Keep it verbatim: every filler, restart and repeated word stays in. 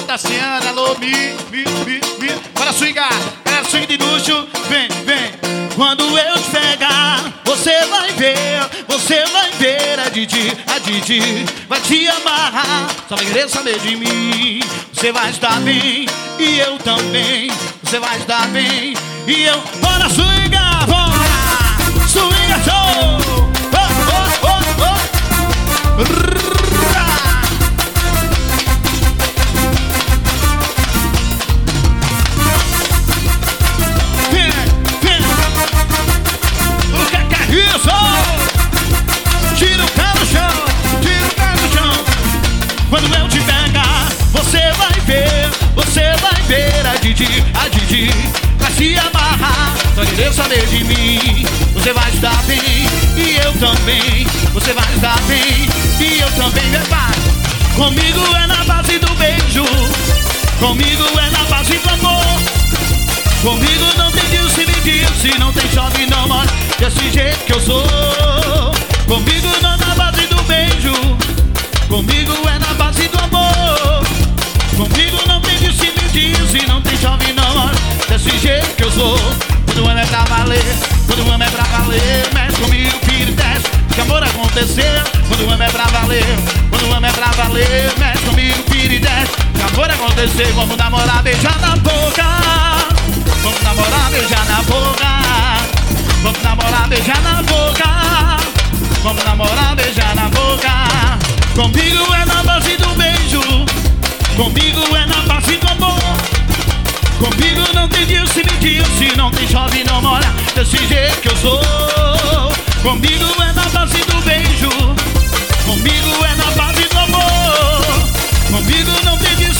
Tassiana, alô, mi, mi, mi, mi. Bora swingar, galera, swing de luxo. Vem, vem. Quando eu te pegar, você vai ver, você vai ver a Didi, a Didi vai te amarrar. Só vai querer saber de mim. Você vai estar bem, e eu também. Você vai estar bem, e eu. Bora swingar, bora! Swingar show! Oh, oh, oh, oh. Isso! Tira o pé no chão, tira o pé no chão. Quando eu te pegar, você vai ver, você vai ver a Didi, a Didi vai se amarrar. Só querer saber de mim. Você vai estar bem, e eu também. Você vai estar bem, e eu também. Vai. Comigo é na base do beijo, comigo é na base do amor. Comigo não tem disse, me disse, não tem chove, não molha. Desse jeito que eu sou. Comigo não é na base do beijo, comigo é na base do amor. Comigo não tem disse, me disse, não tem chove, não molha. Desse jeito que eu sou. Quando o ano é pra valer, quando o ano é pra valer, mexe comigo, filho, desce, que amor acontecer. Quando o ano é pra valer, quando o ano é pra valer, mexe comigo, filho, desce, que amor acontecer. Vamos namorar, beijar na boca. Vamos namorar, beijar na boca. Vamos namorar, beijar na boca. Vamos namorar, beijar na boca. Comigo é na base do beijo, comigo é na base do amor. Comigo não tem disse, me disse, não tem chove, não molha. Desse jeito que eu sou. Comigo é na base do beijo, comigo é na base do amor. Comigo não tem disse,